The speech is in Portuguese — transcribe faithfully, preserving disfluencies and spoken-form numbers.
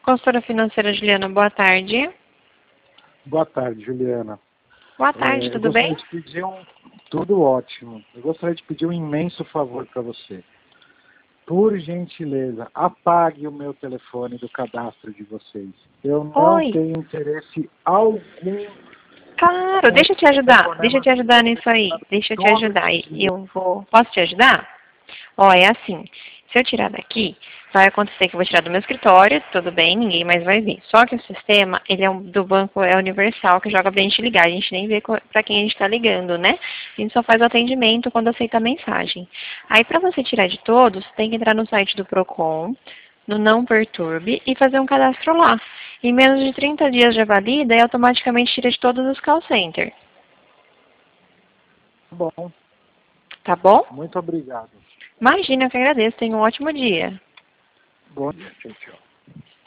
Consultora financeira Juliana, boa tarde. Boa tarde, Juliana. Boa tarde, É, tudo eu gostaria bem? de pedir um... Tudo ótimo. Eu gostaria de pedir um imenso favor para você. Por gentileza, apague o meu telefone do cadastro de vocês. Eu não Oi. tenho interesse algum. Claro, deixa eu te ajudar. Deixa eu te ajudar nisso aí. Deixa eu te Todo ajudar. E dia. eu vou. Posso te ajudar? Ó, é assim. Se eu tirar daqui, vai acontecer que eu vou tirar do meu escritório, tudo bem, ninguém mais vai ver. Só que o sistema, ele é um, do banco é universal, que joga pra gente ligar. A gente nem vê para quem a gente está ligando, né? A gente só faz o atendimento quando aceita a mensagem. Aí, para você tirar de todos, tem que entrar no site do Procon, no Não Perturbe, e fazer um cadastro lá. Em menos de trinta dias já valida e automaticamente tira de todos os call centers. Bom, Tá bom? muito obrigado. Imagina, eu que agradeço. Tenha um ótimo dia. Bom dia. Tchau, tchau.